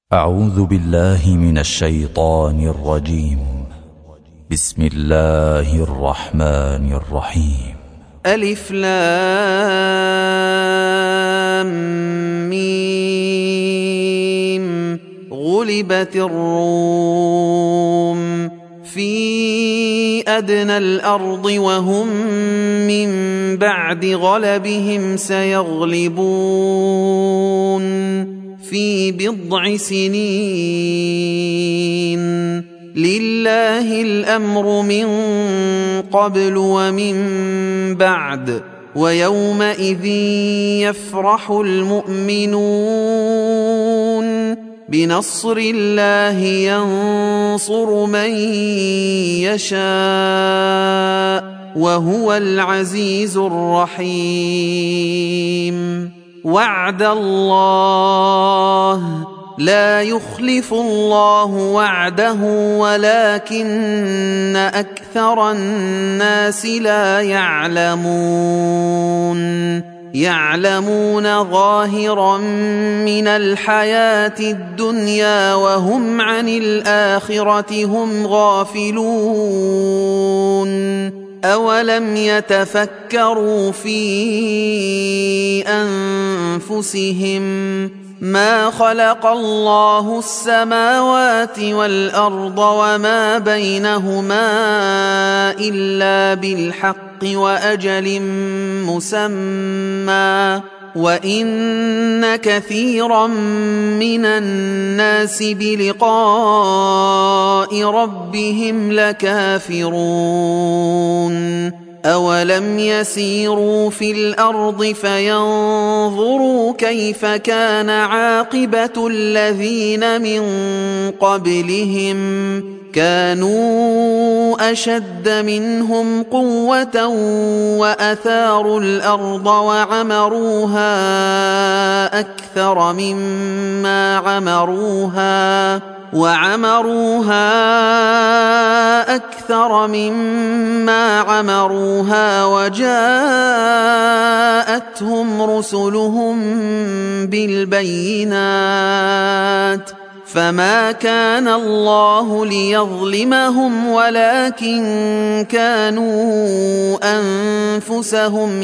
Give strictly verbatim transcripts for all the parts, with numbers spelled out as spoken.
أعوذ بالله من الشيطان الرجيم. بسم الله الرحمن الرحيم. ألف لام ميم. غلبت الروم في أدنى الأرض وهم من بعد غلبهم سيغلبون في بضع سنين. لله الأمر من قبل ومن بعد ويومئذ يفرح المؤمنون بنصر الله ينصر من يشاء وهو العزيز الرحيم. وعد الله لا يخلف الله وعده ولكن أكثر الناس لا يعلمون. يعلمون ظاهرا من الحياة الدنيا وهم عن الآخرة هم غافلون. أولم يتفكروا في أنفسهم ما خلق الله السماوات والأرض وما بينهما إلا بالحق وأجل مسمى وإن كثيرا من الناس بلقاء ربهم لكافرون. أولم يسيروا في الأرض فينظروا كيف كان عاقبة الذين من قبلهم كانوا أشد منهم قوة وأثاروا الأرض وعمروها أكثر مما عمروها وعمروها أكثر مما عمروها وجاءتهم رسلهم بالبينات فما كان الله ليظلمهم ولكن كانوا أنفسهم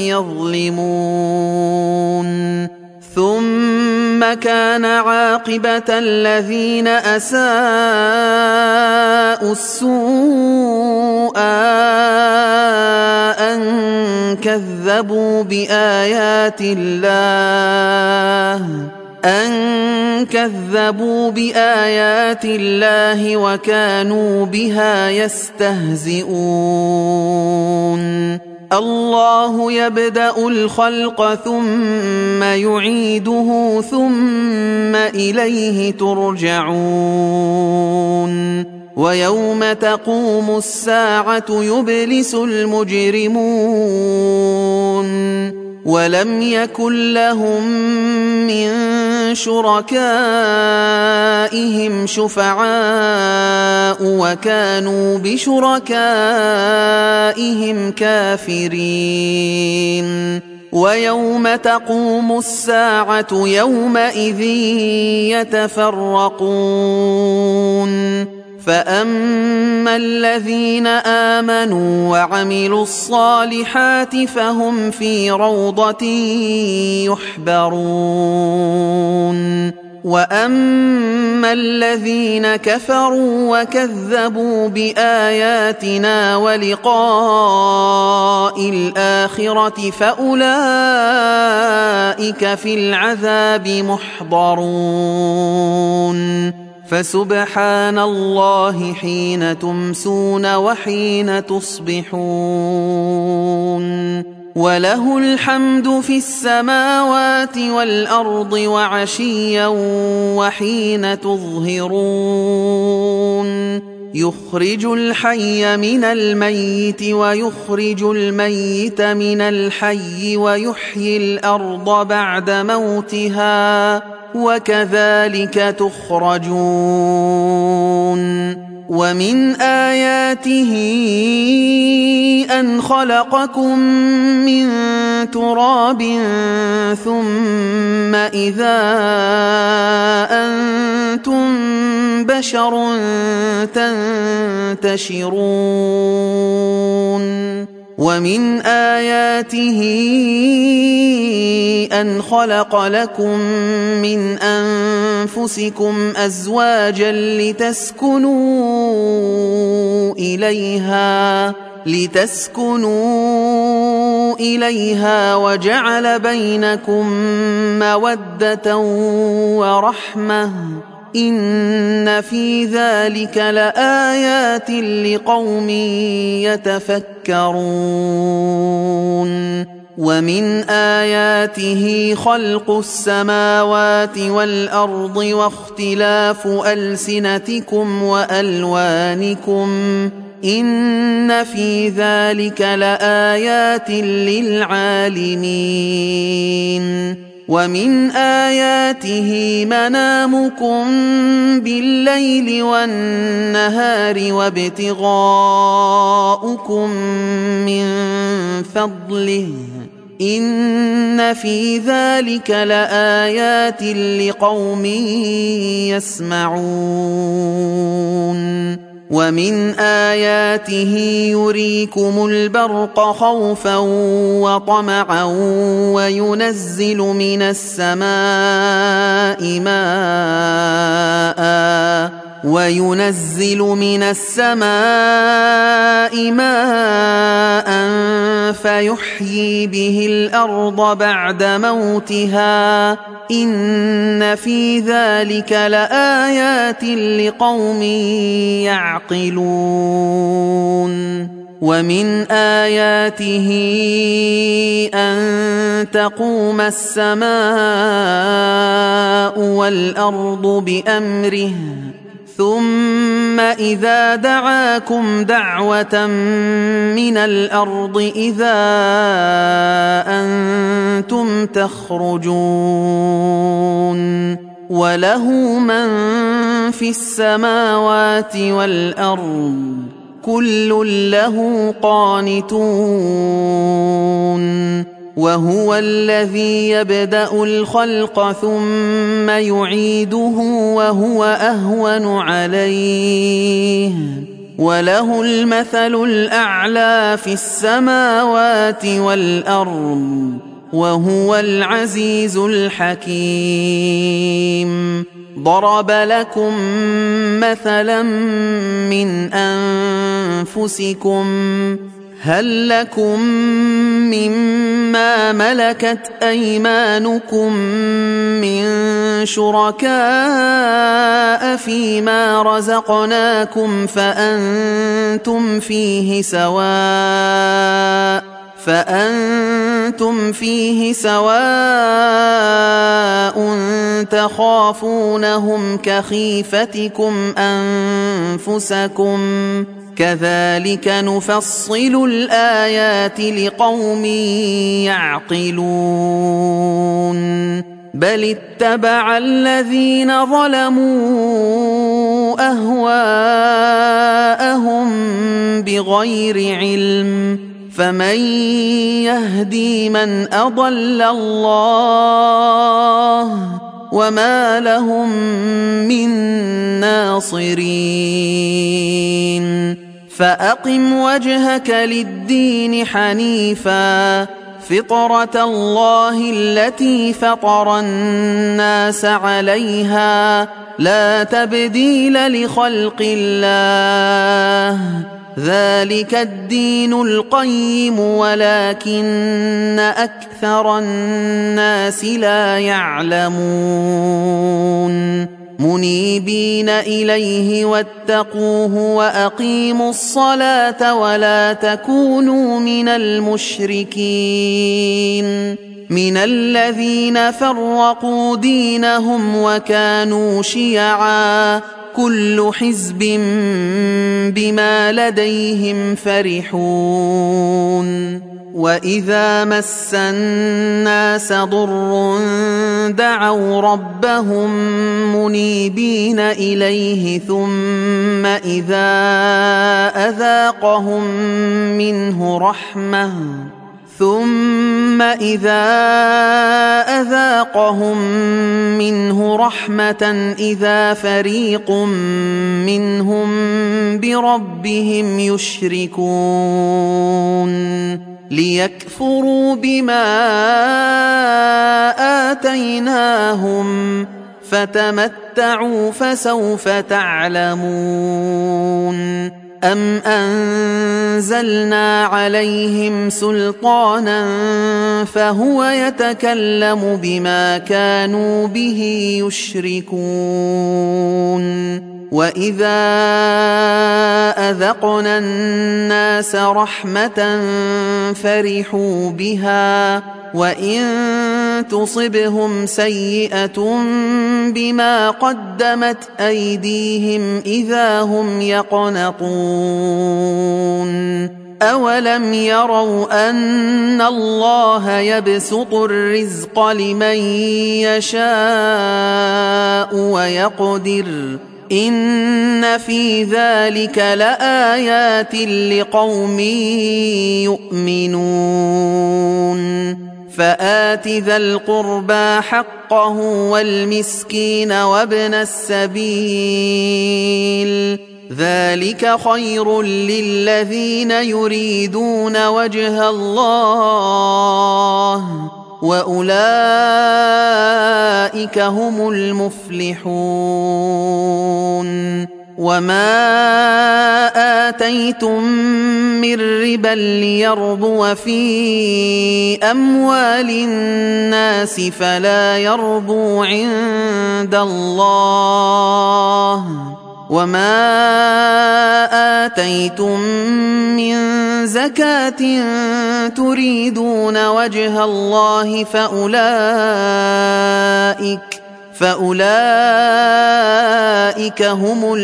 يظلمون. ثم كان عاقبة الذين أساءوا السوء أن كذبوا بآيات الله أن كذبوا بآيات الله وكانوا بها يستهزئون. الله يبدأ الخلق ثم يعيده ثم إليه ترجعون. ويوم تقوم الساعة يبلس المجرمون ولم يكن لهم من شركائهم شفعاء وكانوا بشركائهم كافرين. ويوم تقوم الساعة يومئذ يتفرقون فأما الذين آمنوا وعملوا الصالحات فهم في روضة يحبرون. وأما الذين كفروا وكذبوا بآياتنا ولقاء الآخرة فأولئك في العذاب محضرون. فسبحان الله حين تمسون وحين تصبحون. وله الحمد في السماوات والأرض وعشيا وحين تظهرون. يخرج الحي من الميت ويخرج الميت من الحي ويحيي الأرض بعد موتها وكذلك تخرجون. ومن آياته أن خلقكم من تراب ثم إذا أنتم بشر تنتشرون ومن آياته أن خلق لكم من أنفسكم أزواجا لتسكنوا إليها لتسكنوا إليها وجعل بينكم مودة ورحمة إن في ذلك لآيات لقوم يتفكرون ومن آياته خلق السماوات والأرض واختلاف ألسنتكم وألوانكم إن في ذلك لآيات للعالمين ومن آياته منامكم بالليل والنهار وابتغاؤكم من فضله إن في ذلك لآيات لقوم يسمعون ومن آياته يريكم البرق خوفا وطمعا وينزل من السماء ماء وينزل من السماء ماء فيحيي به الأرض بعد موتها إن في ذلك لآيات لقوم يعقلون ومن آياته أن تقوم السماء والأرض بأمره ثم إذا دعاكم دعوة من الأرض إذا أنتم تخرجون وله من في السماوات والأرض كل له قانتون وهو الذي يبدأ الخلق ثم يعيده وهو أهون عليه وله المثل الأعلى في السماوات والأرض وهو العزيز الحكيم ضرب لكم مثلا من أنفسكم هل لكم مما ملكت أيمانكم من شركاء فيما رزقناكم فأنتم فيه سواء فأنتم فيه سواء تخافونهم كخيفتكم أنفسكم كذلك نفصل الآيات لقوم يعقلون بل اتبع الذين ظلموا أهواءهم بغير علم فمن يهدي من أضل الله وما لهم من ناصرين فأقم وجهك للدين حنيفا فطرة الله التي فطر الناس عليها لا تبديل لخلق الله ذلك الدين القيم ولكن أكثر الناس لا يعلمون منيبين إليه واتقوه وأقيموا الصلاة ولا تكونوا من المشركين من الذين فرقوا دينهم وكانوا شيعا كل حزب بما لديهم فرحون وإذا مس الناس ضر دعوا ربهم منيبين إليه ثم إذا أذاقهم منه رحمة ثم إذا أذاقهم منه رحمة إذا فريق منهم بربهم يشركون ليكفروا بما آتيناهم فتمتعوا فسوف تعلمون أم أنزلنا عليهم سلطانا فهو يتكلم بما كانوا به يشركون وإذا أذقنا الناس رحمة فرحوا بها وإن تصبهم سيئة بما قدمت أيديهم إذا هم يقنطون أولم يروا أن الله يبسط الرزق لمن يشاء ويقدر إن في ذلك لآيات لقوم يؤمنون فآت ذا القربى حقه والمسكين وابن السبيل ذلك خير للذين يريدون وجه الله وأولئك هم المفلحون وما آتيتم من ربا ليربو في أموال الناس فلا يربو عند الله وما آتيتم من زكاة تريدون وجه الله فأولئك فأولئك هم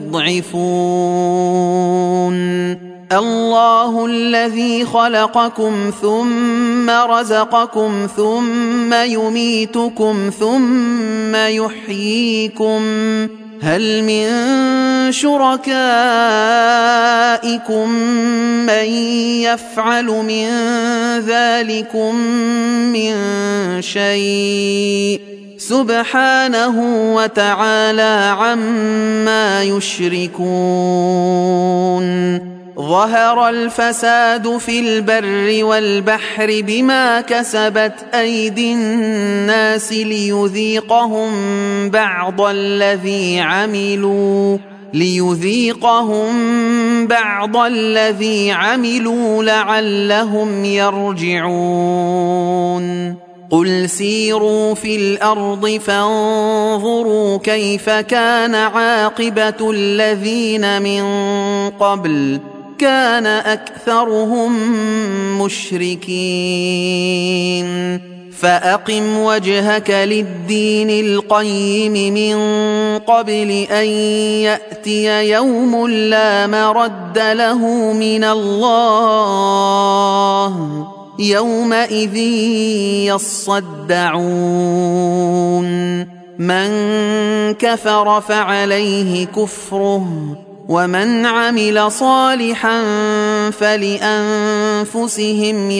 المضعفون الله الذي خلقكم ثم رزقكم ثم يميتكم ثم يحييكم هل من شركائكم من يفعل من ذلكم من شيء سبحانه وتعالى عما يشركون ظهر الفساد في البر والبحر بما كسبت أيدي الناس ليذيقهم بعض الذي عملوا ليذيقهم بعض الذي عملوا لعلهم يرجعون قل سيروا في الأرض فانظروا كيف كان عاقبة الذين من قبل كان أكثرهم مشركين فأقم وجهك للدين القيم من قبل أن يأتي يوم لا مرد له من الله يومئذ يصدعون من كفر فعليه كفره ومن عمل صالحا فلأنفسهم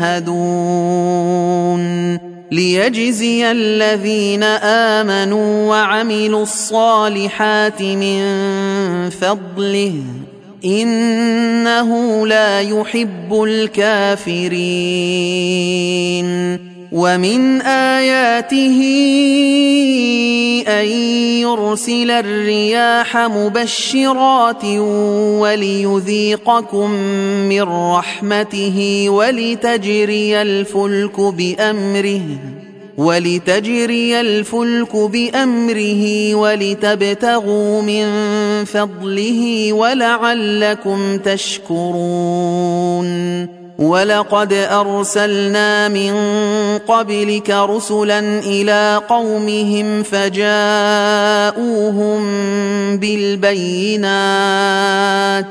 يمهدون ليجزي الذين آمنوا وعملوا الصالحات من فضله إنه لا يحب الكافرين ومن آياته أن يرسل الرياح مبشرات وليذيقكم من رحمته ولتجري الفلك بأمره ولتجري الفلك بأمره ولتبتغوا من فضله ولعلكم تشكرون ولقد أرسلنا من قبلك رسلا إلى قومهم فجاءوهم بالبينات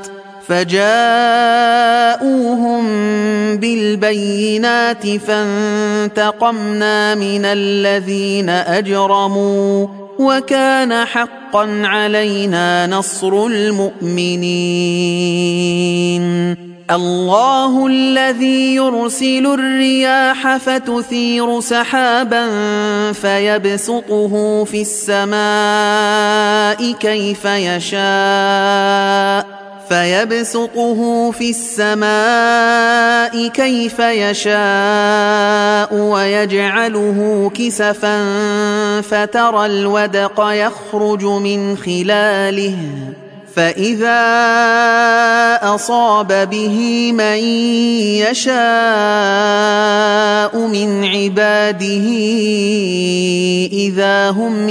فجاءوهم بالبينات فانتقمنا من الذين أجرموا وكان حقا علينا نصر المؤمنين الله الذي يرسل الرياح فتثير سحابا فيبسطه في السماء كيف يشاء فيبسطه في السماء كيف يشاء ويجعله كسفا فترى الودق يخرج من خلاله فإذا أصاب به من يشاء من عباده إذا هم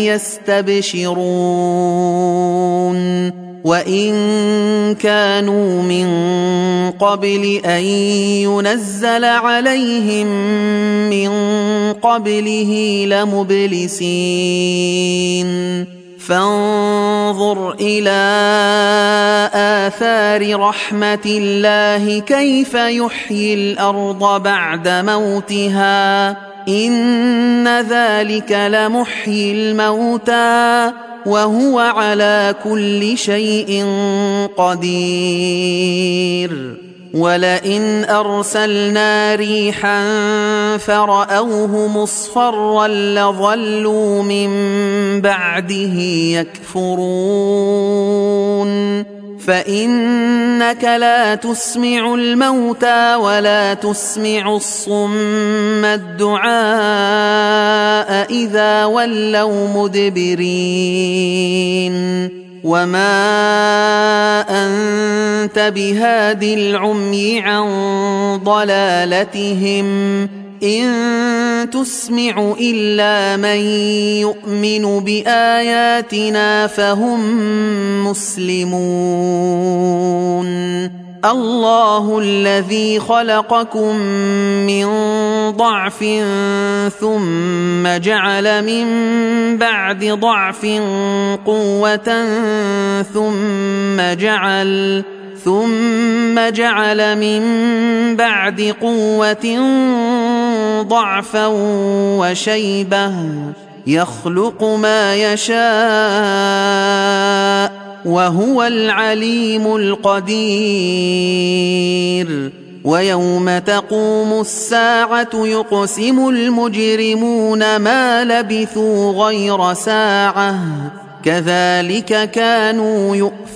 يستبشرون وإن كانوا من قبل أن ينزل عليهم من قبله لمبلسين فانظر إلى آثار رحمة الله كيف يحيي الأرض بعد موتها إن ذلك لمحيي الموتى وهو على كل شيء قدير ولئن أرسلنا ريحا فرأوه مصفرا لظلوا من بعده يكفرون فإنك لا تسمع الموتى ولا تسمع الصم الدعاء إذا ولوا مدبرين وما أنت بهاد العمي عن ضلالتهم إن تسمع إلا من يؤمن بآياتنا فهم مسلمون الله الذي خلقكم من ضعف ثم جعل من بعد ضعف قوة ثم جعل ثم جعل من بعد قوة ضعفا وشيبة يخلق ما يشاء وهو العليم القدير ويوم تقوم الساعة يقسم المجرمون ما لبثوا غير ساعة كذلك كانوا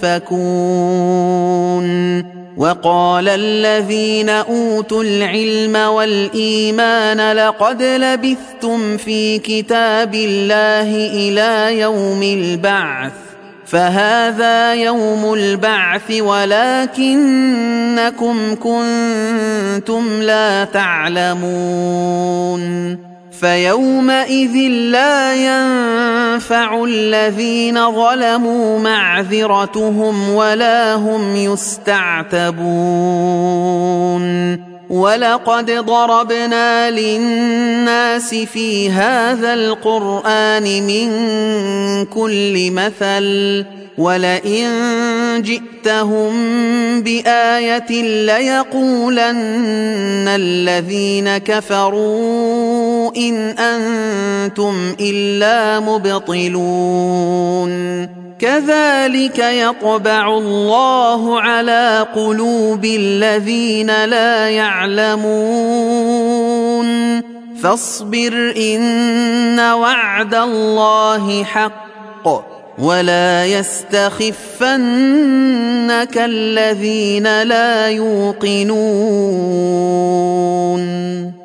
يؤفكون وقال الذين أوتوا العلم والإيمان لقد لبثتم في كتاب الله إلى يوم البعث فهذا يوم البعث ولكنكم كنتم لا تعلمون فيومئذ لا ينفع الذين ظلموا معذرتهم ولا هم يستعتبون ولقد ضربنا للناس في هذا القرآن من كل مثل ولئن جئتهم بآية ليقولن الذين كفروا إن أنتم إلا مبطلون كذلك يطبع الله على قلوب الذين لا يعلمون فاصبر إن وعد الله حق ولا يستخفنك الذين لا يوقنون